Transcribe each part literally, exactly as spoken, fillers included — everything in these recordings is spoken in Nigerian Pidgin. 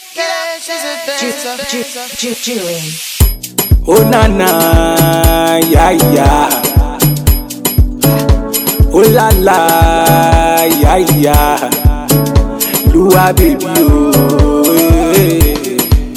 Julian. Oh na na, yeah yeah. Oh la la, yeah yeah. Lua baby oh. Hey.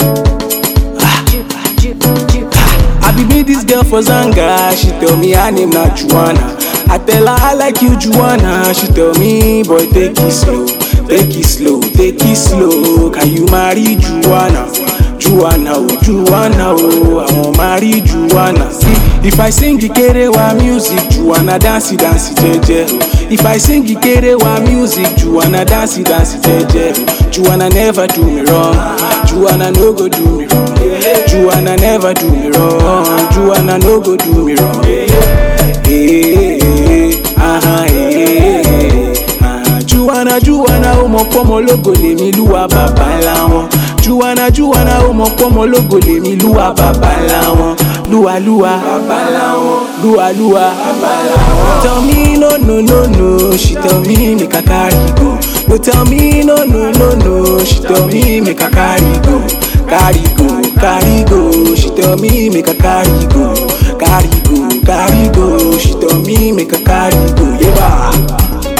I be meet this girl for Zanga. She tell me her name na Juana. I tell her I like you Juana. She tell me boy take it slow, take it slow, take it slow. Can you marry Juana? Juana, oh, Juana, oh, I want marry Juana. See, if I sing Ikerewa music, Juana dance, dance, jeje. If I sing Ikerewa music, Juana dance, dance, jeje. Juana never do me wrong. Juana no go do me wrong. Juana never do me wrong. Juana no go do me wrong. Hey, hey, uh-huh, hey, uh-huh. Juana, Juana, oh, mo pomo logo le mi luwa baba la won. Juana, Juana, oh mon pomo logo le mi lua baba la won. Lua lua baba la won. Lua lua baba la won. Tell me no no no no. She tell me make I carry go. No tell me no no no no. She tell me make I carry go. Carry go, carry go. She tell me make I carry go. Carry go, carry go. She tell me make I carry go. Yeah.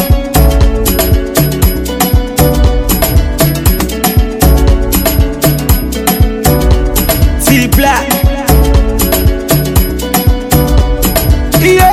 Black. Yeah.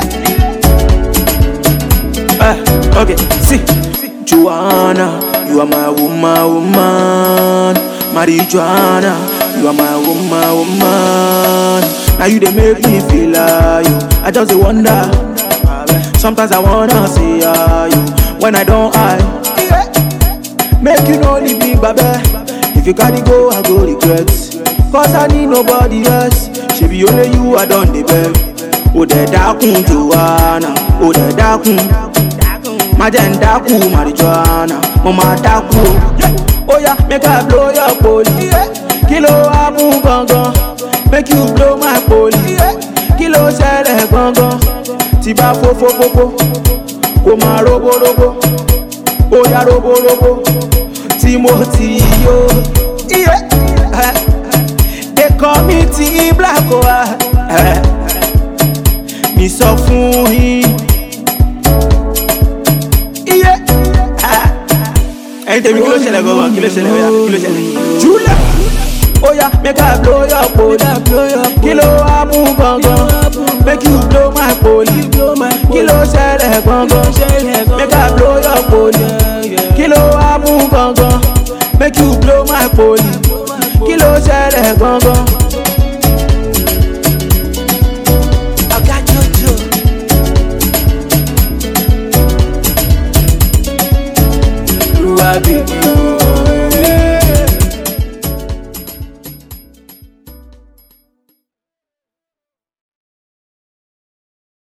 Uh, okay, see. Juana, you are my woman, woman. Marijuana, you are my woman, woman. Now you they make me feel like you. I just wonder. Sometimes I wanna see you. When I don't, I yeah. Make you know leave me, baby. If you gotta go, I go regret. Cause I need nobody else. She be only you, I done the beg. Oh, the dakun Joanna. Oh, the dakun. Majen daku marijuana. Mama daku. Oh yeah, make I blow your poli. Kilo abu gongon. Make you blow my poli. Kilo sele gongon. Tiba fo fo fo fo. Koma robo robo. Oh yeah, robo robo. Timothy yo. Yeah. They call me T Black, oh, eh. Me so fun him. Yeah. Anytime you kill go on, kill kill Julia. Oh yeah, make I blow your poli. Kilo abu gongon. Make you blow my poli. Kilo shele gongon. Make I blow your poli. Kilo abu gongon. Make you blow my poli. Kilo ṣẹlẹ̀ gangan. Ọ̀gá Jojo. Lua baby